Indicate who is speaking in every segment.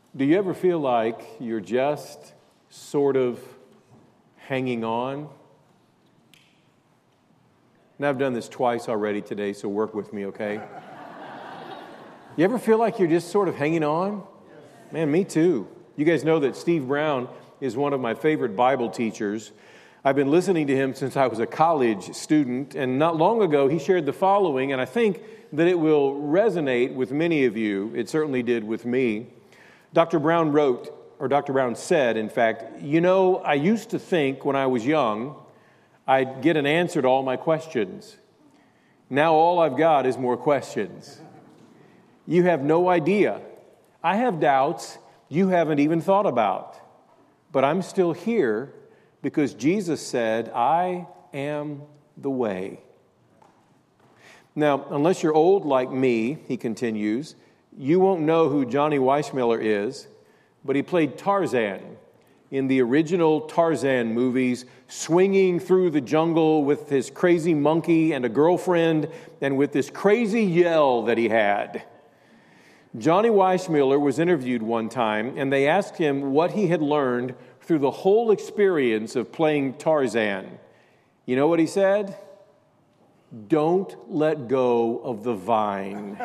Speaker 1: Do you ever feel like you're just sort of hanging on? Now, I've done this twice already today, so work with me, okay? You ever feel like you're just sort of hanging on? Man, me too. You guys know that Steve Brown is one of my favorite Bible teachers. I've been listening to him since I was a college student, and not long ago he shared the following, and I think that it will resonate with many of you. It certainly did with me. Dr. Brown said, in fact, I used to think when I was young I'd get an answer to all my questions. Now all I've got is more questions. You have no idea. I have doubts you haven't even thought about. But I'm still here because Jesus said, I am the way. Now, unless you're old like me, he continues, you won't know who Johnny Weissmuller is, but he played Tarzan in the original Tarzan movies, swinging through the jungle with his crazy monkey and a girlfriend and with this crazy yell that he had. Johnny Weissmuller was interviewed one time, and they asked him what he had learned through the whole experience of playing Tarzan. You know what he said? Don't let go of the vine.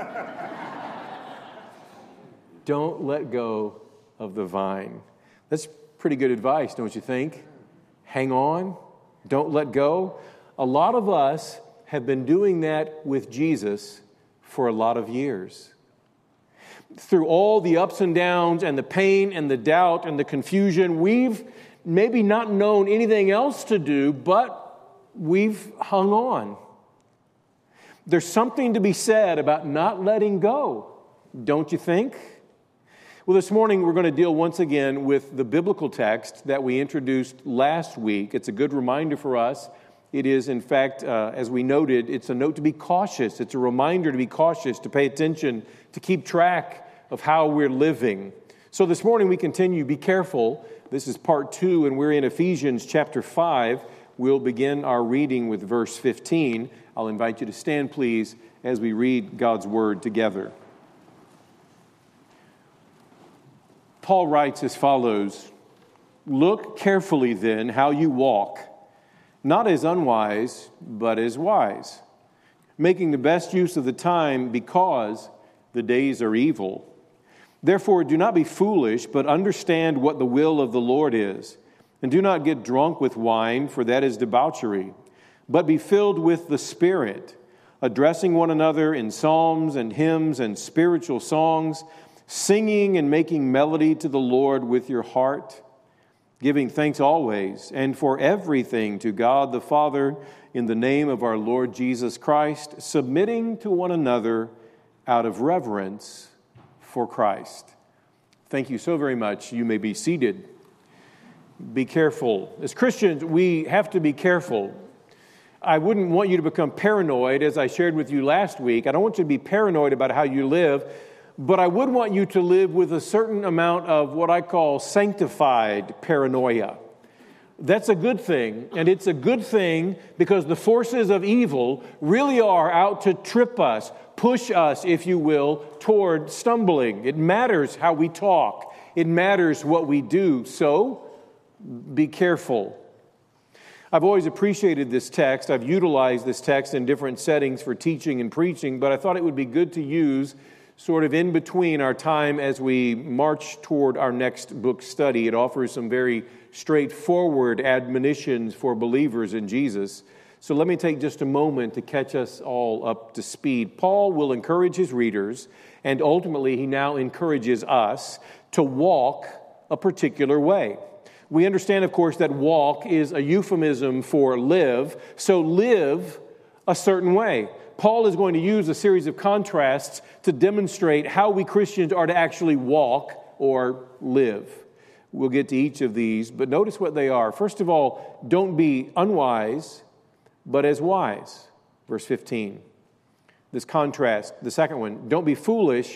Speaker 1: Don't let go of the vine. That's pretty good advice, don't you think? Hang on. Don't let go. A lot of us have been doing that with Jesus for a lot of years. Through all the ups and downs and the pain and the doubt and the confusion, we've maybe not known anything else to do, but we've hung on. There's something to be said about not letting go, don't you think? Well, this morning we're going to deal once again with the biblical text that we introduced last week. It's a good reminder for us. It is, in fact, as we noted, it's a note to be cautious. It's a reminder to be cautious, to pay attention, to keep track of how we're living. So this morning we continue, be careful. This is part 2, and we're in Ephesians chapter 5. We'll begin our reading with verse 15. I'll invite you to stand, please, as we read God's word together. Paul writes as follows, Look carefully then how you walk, not as unwise, but as wise, making the best use of the time because the days are evil. Therefore, do not be foolish, but understand what the will of the Lord is. And do not get drunk with wine, for that is debauchery, but be filled with the Spirit, addressing one another in psalms and hymns and spiritual songs, singing and making melody to the Lord with your heart, giving thanks always and for everything to God the Father in the name of our Lord Jesus Christ, submitting to one another out of reverence for Christ. Thank you so very much. You may be seated. Be careful. As Christians, we have to be careful. I wouldn't want you to become paranoid, as I shared with you last week. I don't want you to be paranoid about how you live, but I would want you to live with a certain amount of what I call sanctified paranoia. That's a good thing, and it's a good thing because the forces of evil really are out to trip us, push us, if you will, toward stumbling. It matters how we talk. It matters what we do. So, be careful. I've always appreciated this text. I've utilized this text in different settings for teaching and preaching, but I thought it would be good to use sort of in between our time as we march toward our next book study. It offers some very straightforward admonitions for believers in Jesus. So let me take just a moment to catch us all up to speed. Paul will encourage his readers, and ultimately he now encourages us to walk a particular way. We understand, of course, that walk is a euphemism for live, so live a certain way. Paul is going to use a series of contrasts to demonstrate how we Christians are to actually walk or live. We'll get to each of these, but notice what they are. First of all, don't be unwise, but as wise. Verse 15. This contrast, the second one, don't be foolish,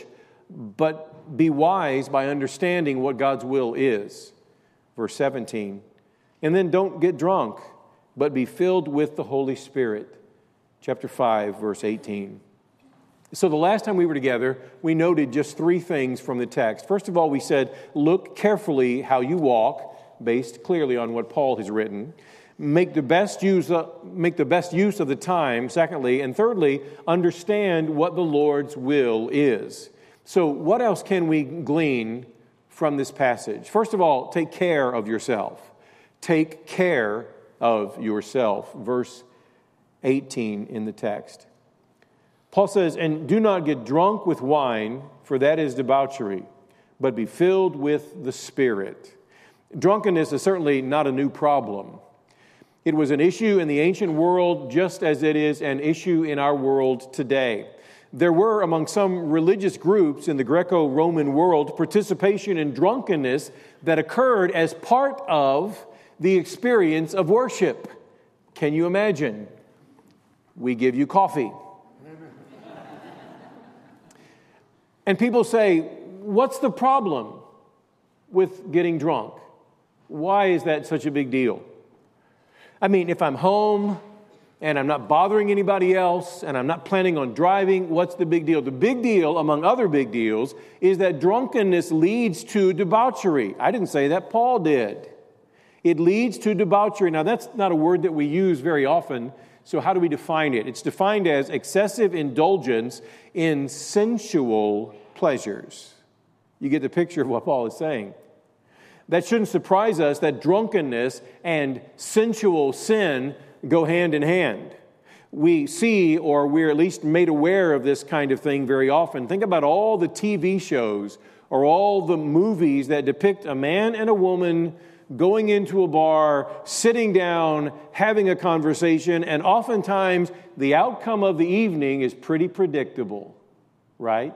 Speaker 1: but be wise by understanding what God's will is. Verse 17. And then don't get drunk, but be filled with the Holy Spirit. Chapter 5, verse 18. So the last time we were together, we noted just three things from the text. First of all, we said, look carefully how you walk, based clearly on what Paul has written. Make the best use of the time, secondly. And thirdly, understand what the Lord's will is. So what else can we glean from this passage? First of all, take care of yourself. Take care of yourself. Verse 18 in the text. Paul says, and do not get drunk with wine, for that is debauchery, but be filled with the Spirit. Drunkenness is certainly not a new problem. It was an issue in the ancient world just as it is an issue in our world today. There were, among some religious groups in the Greco-Roman world, participation in drunkenness that occurred as part of the experience of worship. Can you imagine? We give you coffee. And people say, what's the problem with getting drunk? Why is that such a big deal? I mean, if I'm home and I'm not bothering anybody else and I'm not planning on driving, what's the big deal? The big deal, among other big deals, is that drunkenness leads to debauchery. I didn't say that, Paul did. It leads to debauchery. Now, that's not a word that we use very often, so how do we define it? It's defined as excessive indulgence in sensual pleasures. You get the picture of what Paul is saying. That shouldn't surprise us that drunkenness and sensual sin go hand in hand. We see, or we're at least made aware of this kind of thing very often. Think about all the TV shows or all the movies that depict a man and a woman going into a bar, sitting down, having a conversation, and oftentimes the outcome of the evening is pretty predictable, right?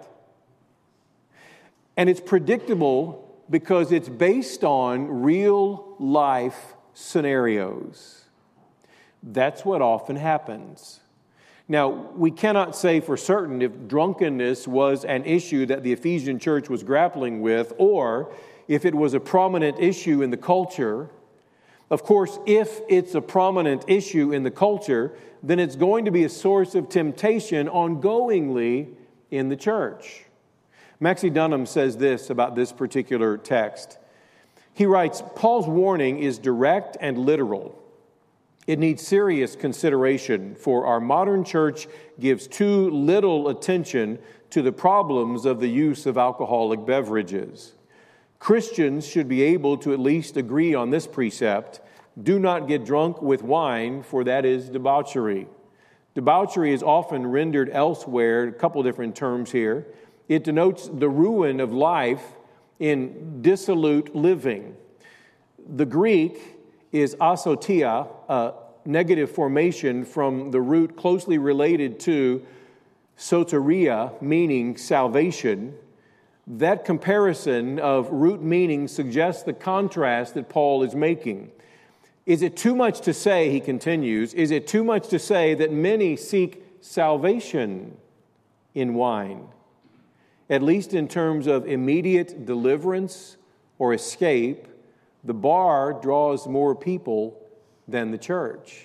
Speaker 1: And it's predictable because it's based on real life scenarios. That's what often happens. Now, we cannot say for certain if drunkenness was an issue that the Ephesian church was grappling with, or if it was a prominent issue in the culture. Of course, if it's a prominent issue in the culture, then it's going to be a source of temptation ongoingly in the church. Maxie Dunham says this about this particular text. He writes, Paul's warning is direct and literal. It needs serious consideration, for our modern church gives too little attention to the problems of the use of alcoholic beverages. Christians should be able to at least agree on this precept: do not get drunk with wine, for that is debauchery. Debauchery is often rendered elsewhere, a couple different terms here. It denotes the ruin of life in dissolute living. The Greek is asotia, a negative formation from the root closely related to soteria, meaning salvation. That comparison of root meaning suggests the contrast that Paul is making. Is it too much to say, he continues, is it too much to say that many seek salvation in wine? At least in terms of immediate deliverance or escape, the bar draws more people than the church.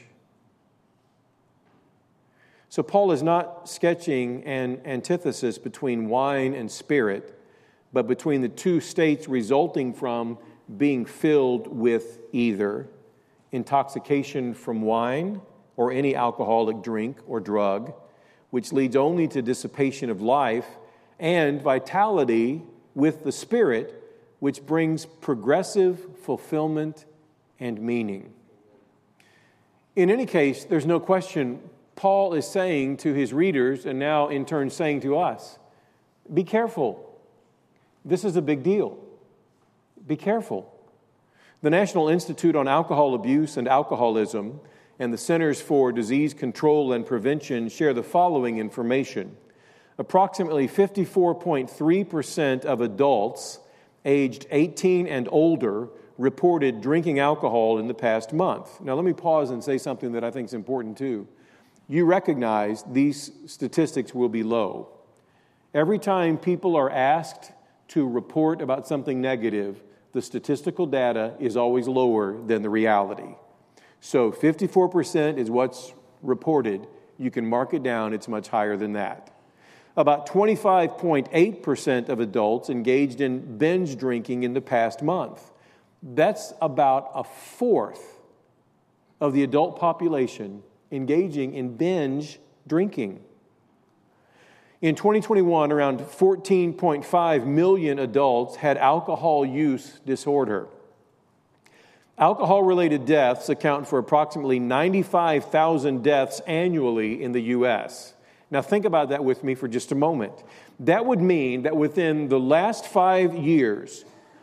Speaker 1: So Paul is not sketching an antithesis between wine and spirit, but between the two states resulting from being filled with either intoxication from wine or any alcoholic drink or drug, which leads only to dissipation of life, and vitality with the Spirit, which brings progressive fulfillment and meaning. In any case, there's no question Paul is saying to his readers, and now in turn saying to us, be careful. This is a big deal. Be careful. The National Institute on Alcohol Abuse and Alcoholism and the Centers for Disease Control and Prevention share the following information. Approximately 54.3% of adults aged 18 and older reported drinking alcohol in the past month. Now, let me pause and say something that I think is important too. You recognize these statistics will be low. Every time people are asked to report about something negative, the statistical data is always lower than the reality. So 54% is what's reported. You can mark it down, it's much higher than that. About 25.8% of adults engaged in binge drinking in the past month. That's about a fourth of the adult population engaging in binge drinking. In 2021, around 14.5 million adults had alcohol use disorder. Alcohol-related deaths account for approximately 95,000 deaths annually in the U.S. Now think about that with me for just a moment. That would mean that within the last 5 years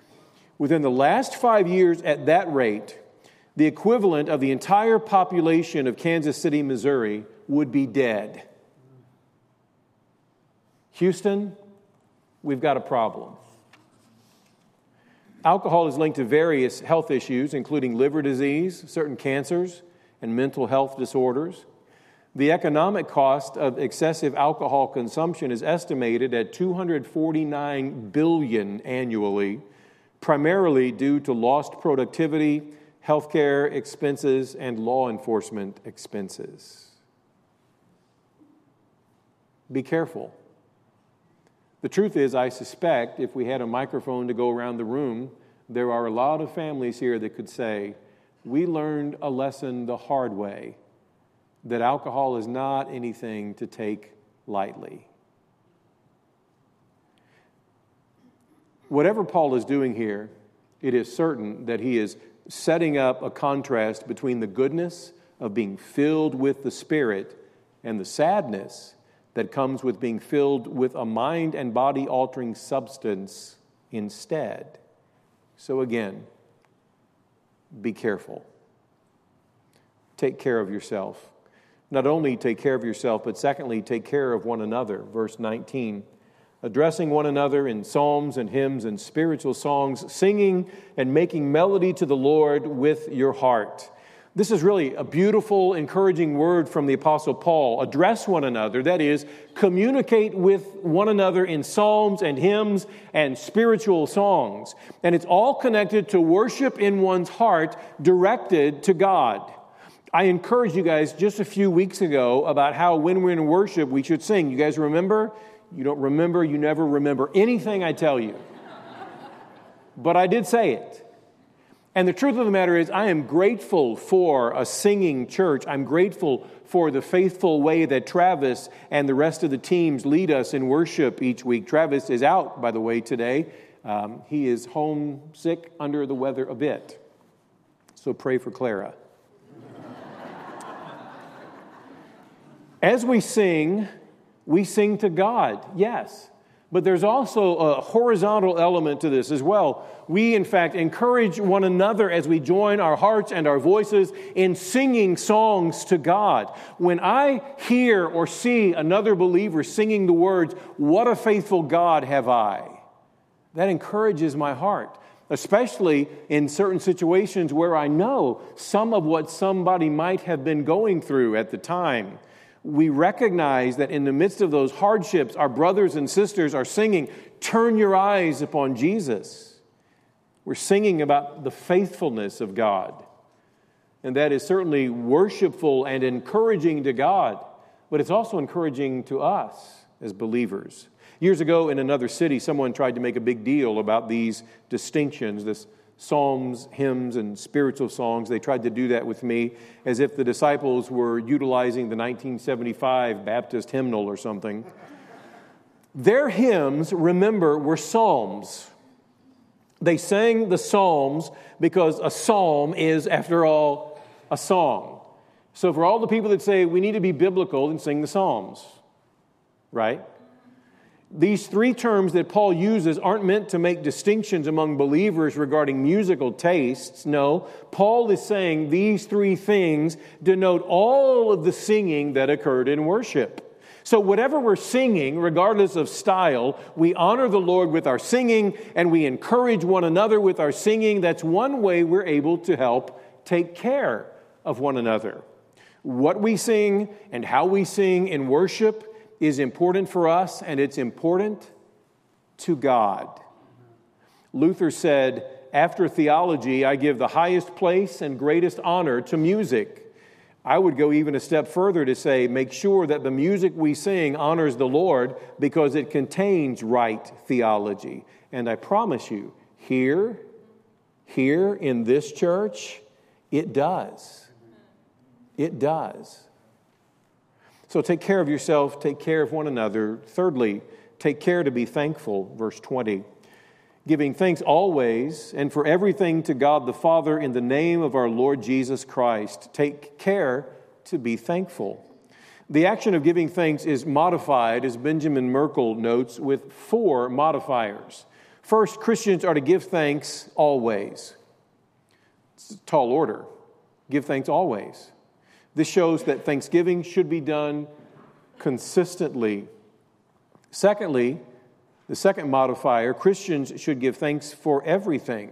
Speaker 1: at that rate, the equivalent of the entire population of Kansas City, Missouri would be dead. Houston, we've got a problem. Alcohol is linked to various health issues, including liver disease, certain cancers, and mental health disorders. The economic cost of excessive alcohol consumption is estimated at $249 billion annually, primarily due to lost productivity, healthcare expenses, and law enforcement expenses. Be careful. The truth is, I suspect if we had a microphone to go around the room, there are a lot of families here that could say, we learned a lesson the hard way, that alcohol is not anything to take lightly. Whatever Paul is doing here, it is certain that he is setting up a contrast between the goodness of being filled with the Spirit and the sadness that comes with being filled with a mind and body altering substance instead. So again, be careful. Take care of yourself. Not only take care of yourself, but secondly, take care of one another. Verse 19, addressing one another in psalms and hymns and spiritual songs, singing and making melody to the Lord with your heart. This is really a beautiful, encouraging word from the Apostle Paul. Address one another, that is, communicate with one another in psalms and hymns and spiritual songs. And it's all connected to worship in one's heart directed to God. I encouraged you guys just a few weeks ago about how when we're in worship, we should sing. You guys remember? You don't remember, you never remember anything I tell you. But I did say it. And the truth of the matter is, I am grateful for a singing church. I'm grateful for the faithful way that Travis and the rest of the teams lead us in worship each week. Travis is out, by the way, today. He is homesick, under the weather a bit. So pray for Clara. As we sing to God, yes. But there's also a horizontal element to this as well. We, in fact, encourage one another as we join our hearts and our voices in singing songs to God. When I hear or see another believer singing the words, "What a faithful God have I," that encourages my heart, especially in certain situations where I know some of what somebody might have been going through at the time. We recognize that in the midst of those hardships, our brothers and sisters are singing, "Turn your eyes upon Jesus." We're singing about the faithfulness of God. And that is certainly worshipful and encouraging to God, but it's also encouraging to us as believers. Years ago in another city, someone tried to make a big deal about these distinctions, this psalms, hymns, and spiritual songs. They tried to do that with me as if the disciples were utilizing the 1975 Baptist hymnal or something. Their hymns, remember, were psalms. They sang the psalms because a psalm is, after all, a song. So for all the people that say we need to be biblical, then sing the psalms, right? These three terms that Paul uses aren't meant to make distinctions among believers regarding musical tastes. No, Paul is saying these three things denote all of the singing that occurred in worship. So whatever we're singing, regardless of style, we honor the Lord with our singing and we encourage one another with our singing. That's one way we're able to help take care of one another. What we sing and how we sing in worship is important for us, and it's important to God. Luther said, "After theology, I give the highest place and greatest honor to music. I would go even a step further to say, make sure that the music we sing honors the Lord because it contains right theology. And I promise you, here in this church, it does. It does. So take care of yourself, take care of one another. Thirdly, take care to be thankful, verse 20. Giving thanks always and for everything to God the Father in the name of our Lord Jesus Christ. Take care to be thankful. The action of giving thanks is modified, as Benjamin Merkle notes, with 4 modifiers. First, Christians are to give thanks always. It's a tall order. Give thanks always. This shows that thanksgiving should be done consistently. Secondly, the second modifier, Christians should give thanks for everything.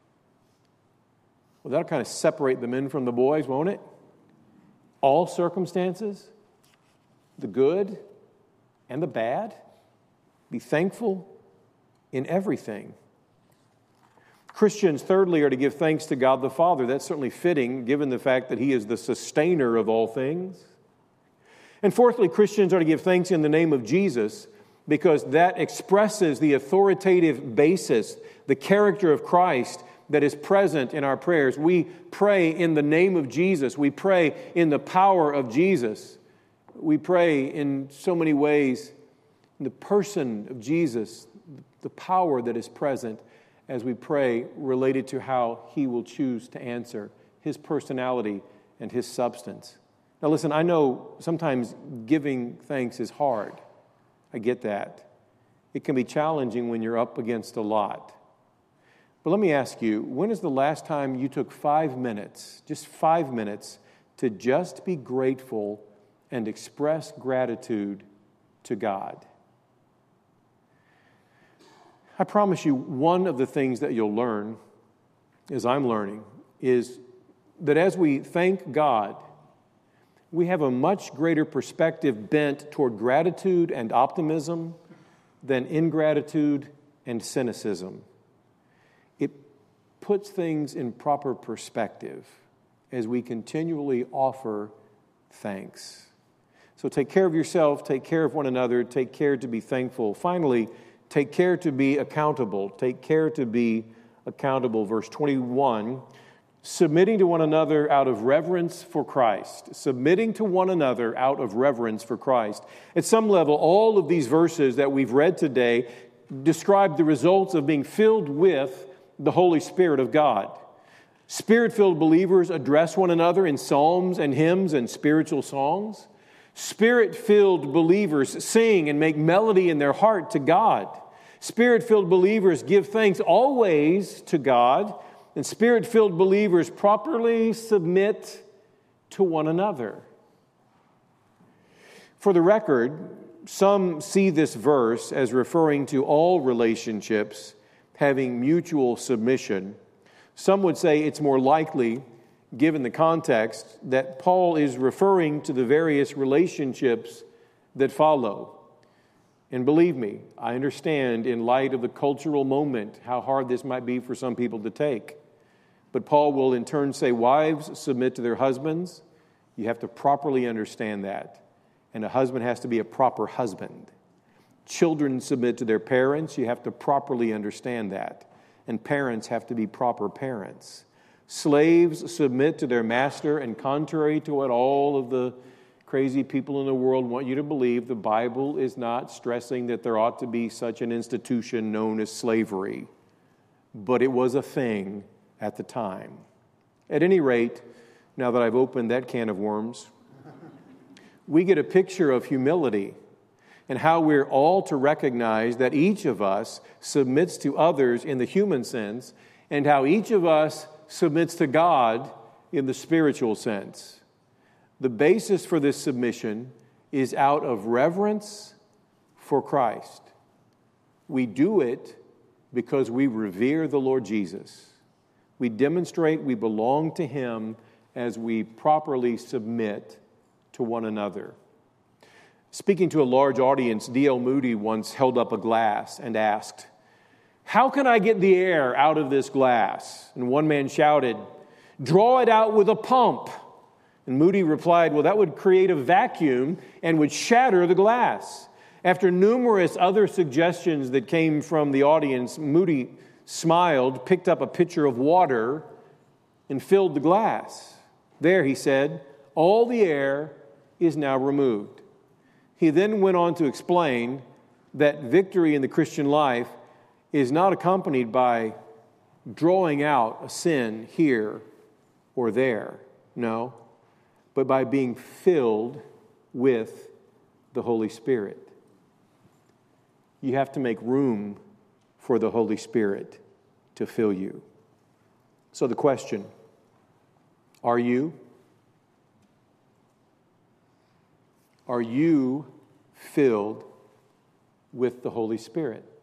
Speaker 1: Well, that'll kind of separate the men from the boys, won't it? All circumstances, the good and the bad. Be thankful in everything. Christians, thirdly, are to give thanks to God the Father. That's certainly fitting, given the fact that He is the sustainer of all things. And fourthly, Christians are to give thanks in the name of Jesus, because that expresses the authoritative basis, the character of Christ that is present in our prayers. We pray in the name of Jesus. We pray in the power of Jesus. We pray in so many ways in the person of Jesus, the power that is present as we pray related to how He will choose to answer, His personality and His substance. Now listen, I know sometimes giving thanks is hard. I get that. It can be challenging when you're up against a lot. But let me ask you, when is the last time you took 5 minutes, just 5 minutes, to just be grateful and express gratitude to God? I promise you, one of the things that you'll learn, as I'm learning, is that as we thank God, we have a much greater perspective bent toward gratitude and optimism than ingratitude and cynicism. It puts things in proper perspective as we continually offer thanks. So take care of yourself, take care of one another, take care to be thankful. Finally, take care to be accountable. Take care to be accountable. Verse 21, submitting to one another out of reverence for Christ. Submitting to one another out of reverence for Christ. At some level, all of these verses that we've read today describe the results of being filled with the Holy Spirit of God. Spirit-filled believers address one another in psalms and hymns and spiritual songs. Spirit-filled believers sing and make melody in their heart to God. Spirit-filled believers give thanks always to God. And Spirit-filled believers properly submit to one another. For the record, some see this verse as referring to all relationships having mutual submission. Some would say it's more likely, given the context, that Paul is referring to the various relationships that follow. And believe me, I understand in light of the cultural moment how hard this might be for some people to take. But Paul will in turn say, wives, submit to their husbands. You have to properly understand that. And a husband has to be a proper husband. Children submit to their parents. You have to properly understand that. And parents have to be proper parents. Slaves submit to their master, and contrary to what all of the crazy people in the world want you to believe, the Bible is not stressing that there ought to be such an institution known as slavery. But it was a thing at the time. At any rate, now that I've opened that can of worms, we get a picture of humility and how we're all to recognize that each of us submits to others in the human sense, and how each of us submits to God in the spiritual sense. The basis for this submission is out of reverence for Christ. We do it because we revere the Lord Jesus. We demonstrate we belong to Him as we properly submit to one another. Speaking to a large audience, D.L. Moody once held up a glass and asked, "How can I get the air out of this glass?" And one man shouted, "Draw it out with a pump." And Moody replied, well, that would create a vacuum and would shatter the glass. After numerous other suggestions that came from the audience, Moody smiled, picked up a pitcher of water, and filled the glass. There, he said, all the air is now removed. He then went on to explain that victory in the Christian life is not accompanied by drawing out a sin here or there. No. But by being filled with the Holy Spirit. You have to make room for the Holy Spirit to fill you. So the question, are you? Are you filled with the Holy Spirit?